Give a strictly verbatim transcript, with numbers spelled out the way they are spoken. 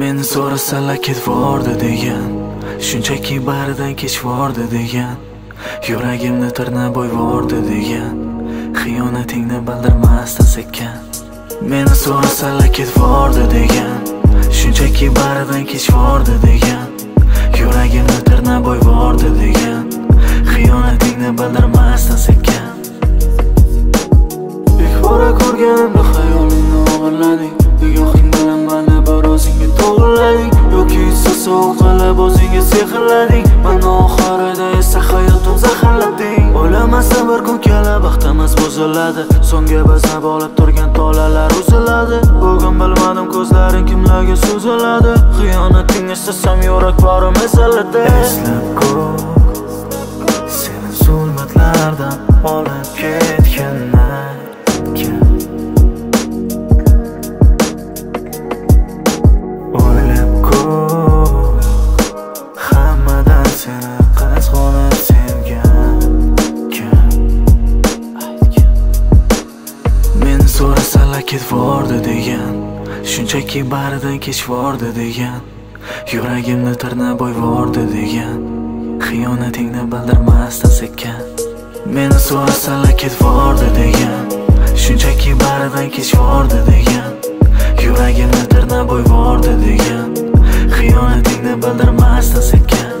Meni so'rasalar ketvordi degan, shunchaki baridan kechvordi degan, yuragimni tirnab bo'yvordi degan, xiyonatingni bildirmasdan sekkan. Meni so'rasalar ketvordi degan, shunchaki baridan kechvordi degan, yuragimni tirnab bo'yvordi degan, xiyonatingni bildirmasdan sekkan. Ilk bora ko'rganimda xayolingni o'g'irlading, nigohing bilan mani bir o'zingga to'g'rilading, yoki esa sovuq qilib o'zingga sehrlading, mani oxirida esa hayotim zaharlading. O'ylamasam bir kun kelib baxtimiz buziladi, so'ngga bizni bog'lab turgan tolalar uziladi. Bugun bilmadim ko'zlaring kimlarga so'ziladi, xiyonating istasam yurak borim eziladi. Eslab ko'r seni zulmatlardan olib ketganlar, o'ylab ko'r hammadan seni qizg'onib sevgan kim? Meni so'rasalar ketvordi degan, shunchaki baridan kechvordi degan, yuragimni tirnab bo'yvordi degan, xiyonatingni bildirmasdan sekkan. Meni so'rasalar ketvordi degan, shunchaki baridan kechvordi degan, yuragimni tirnab bo'yvordi degan, xiyonatingni bildirmasdan sekkan.